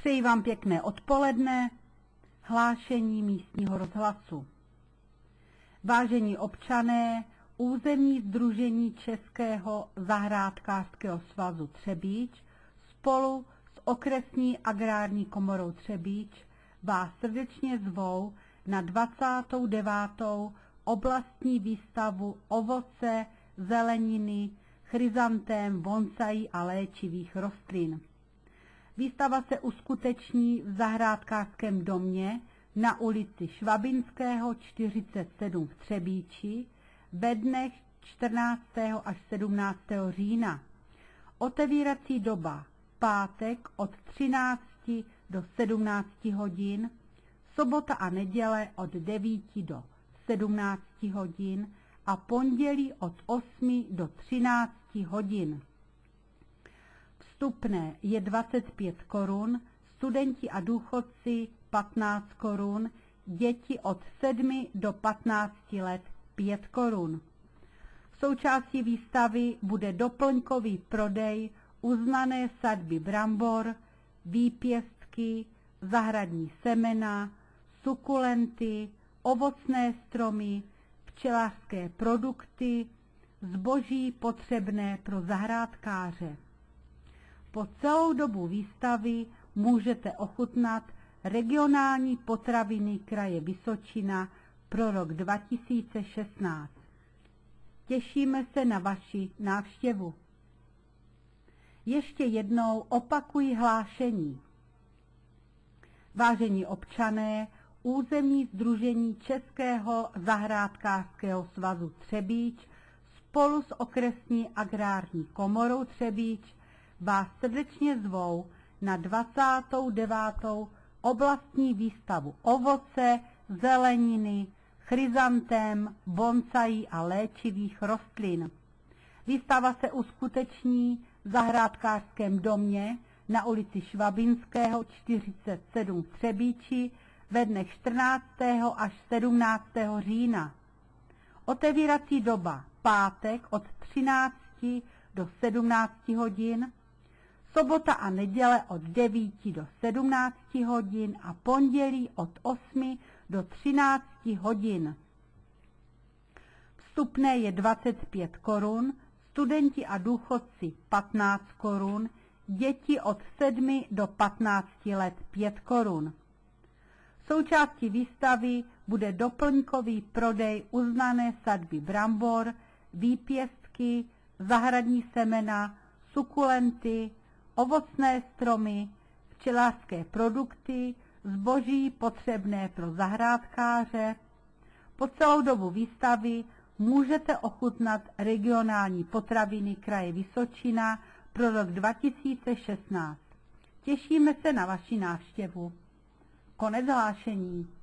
Přeji vám pěkné odpoledne. Hlášení místního rozhlasu. Vážení občané, územní sdružení Českého zahrádkářského svazu Třebíč spolu s okresní agrární komorou Třebíč vás srdečně zvou na 29. oblastní výstavu ovoce, zeleniny, chryzantém, bonsaí a léčivých rostlin. Výstava se uskuteční v zahrádkářském domě na ulici Švabinského 47 v Třebíči ve dnech 14. až 17. října. Otevírací doba pátek od 13 do 17 hodin, sobota a neděle od 9 do 17 hodin a pondělí od 8 do 13 hodin. Vstupné je 25 korun, studenti a důchodci 15 korun, děti od 7 do 15 let 5 korun. Součástí výstavy bude doplňkový prodej uznané sadby brambor, výpěstky, zahradní semena, sukulenty, ovocné stromy, včelařské produkty, zboží potřebné pro zahrádkáře. Po celou dobu výstavy můžete ochutnat regionální potraviny kraje Vysočina pro rok 2016. Těšíme se na vaši návštěvu. Ještě jednou opakuji hlášení. Vážení občané, územní sdružení Českého zahrádkářského svazu Třebíč spolu s okresní agrární komorou Třebíč vás srdečně zvou na 29. oblastní výstavu ovoce, zeleniny, chryzantém, bonsaí a léčivých rostlin. Výstava se uskuteční v zahrádkářském domě na ulici Švabinského 47 v Třebíči ve dnech 14. až 17. října. Otevírací doba pátek od 13 do 17 hodin, sobota a neděle od 9 do 17 hodin a pondělí od 8 do 13 hodin. Vstupné je 25 korun, studenti a důchodci 15 korun, děti od 7 do 15 let 5 korun. Součástí výstavy bude doplňkový prodej uznané sadby brambor, výpěstky, zahradní semena, sukulenty, ovocné stromy, včelařské produkty, zboží potřebné pro zahrádkáře. Po celou dobu výstavy můžete ochutnat regionální potraviny kraje Vysočina pro rok 2016. Těšíme se na vaši návštěvu. Konec hlášení.